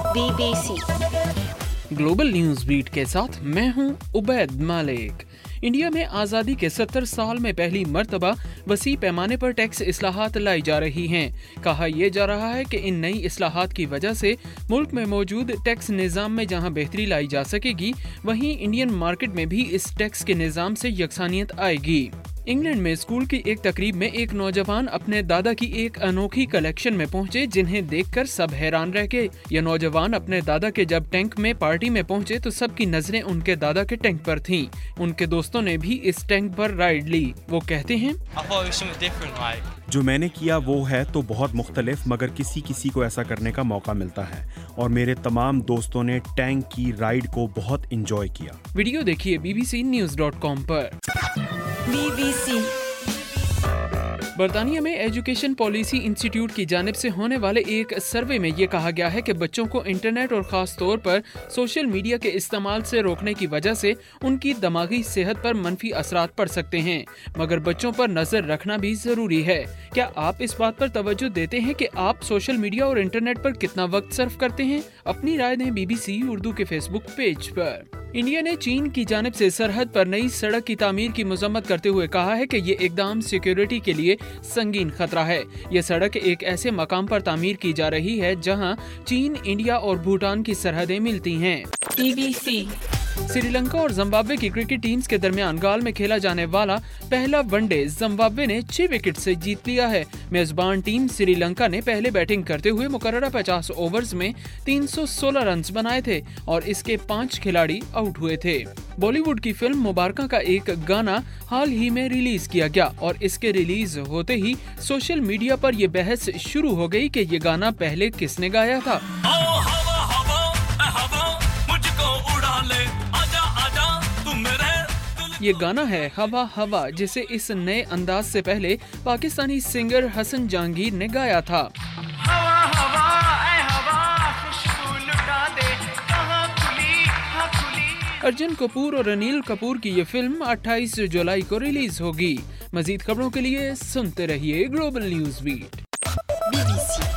BBC global news beat के साथ मैं हूं उबैद मालिक। इंडिया में आज़ादी के 70 साल में पहली मर्तबा वसी पैमाने पर टैक्स इस्लाहात लाई जा रही हैं। कहा यह जा रहा है कि इन नई इस्लाहात की वजह से मुल्क में मौजूद टैक्स निज़ाम में जहां बेहतरी लाई जा सकेगी, वहीं इंडियन मार्केट में भी इस टैक्स के निज़ाम से यकसानियत आएगी। इंग्लैंड में स्कूल की एक तकरीब में एक नौजवान अपने दादा की एक अनोखी कलेक्शन में पहुंचे, जिन्हें देखकर सब हैरान रह गए। यह नौजवान अपने दादा के जब टैंक में पार्टी में पहुंचे तो सबकी नजरें उनके दादा के टैंक पर थीं। उनके दोस्तों ने भी इस टैंक पर राइड ली। वो कहते हैं, जो मैंने किया वो है तो बहुत मुख्तलिफ, मगर किसी किसी को ऐसा करने का मौका मिलता है और मेरे तमाम दोस्तों ने टैंक की राइड को बहुत इंजॉय किया। वीडियो देखिए bbcnews.com पर। BBC बर्तानिया में एजुकेशन पॉलिसी इंस्टीट्यूट की जानिब से होने वाले एक सर्वे में ये कहा गया है कि बच्चों को इंटरनेट और ख़ास तौर पर सोशल मीडिया के इस्तेमाल से रोकने की वजह से उनकी दिमागी सेहत पर मनफी असरात पड़ सकते हैं, मगर बच्चों पर नज़र रखना भी ज़रूरी है। क्या आप इस बात पर तवज्जो देते हैं कि आप सोशल मीडिया और इंटरनेट पर कितना वक्त सर्फ करते हैं? अपनी राय दें BBC उर्दू के फेसबुक पेज पर। इंडिया ने चीन की जानिब से सरहद पर नई सड़क की तामीर की मजम्मत करते हुए कहा है कि ये इकदाम सिक्योरिटी के लिए संगीन खतरा है। ये सड़क एक ऐसे मकाम पर तामीर की जा रही है जहां चीन, इंडिया और भूटान की सरहदें मिलती हैं। BBC श्रीलंका और जिम्बाब्वे की क्रिकेट टीम्स के दरमियान गाल में खेला जाने वाला पहला वनडे जिम्बाब्वे ने 6 विकेट से जीत लिया है। मेजबान टीम श्रीलंका ने पहले बैटिंग करते हुए मुकर्ररा 50 ओवर्स में 316 रन बनाए थे और इसके 5 खिलाड़ी आउट हुए थे। बॉलीवुड की फिल्म मुबारका का एक गाना हाल ही में रिलीज किया गया और इसके रिलीज होते ही सोशल मीडिया पर यह बहस शुरू हो गई कि ये गाना पहले किसने गाया था। ये गाना है हवा हवा, जिसे इस नए अंदाज से पहले पाकिस्तानी सिंगर हसन जहांगीर ने गाया था। हवा हवा ऐ हवा खुशबू लुटा दे, कहाँ खुली हाँ खुली। अर्जुन कपूर और अनिल कपूर की ये फिल्म 28 जुलाई को रिलीज होगी। मजीद खबरों के लिए सुनते रहिए ग्लोबल न्यूज बीट। BBC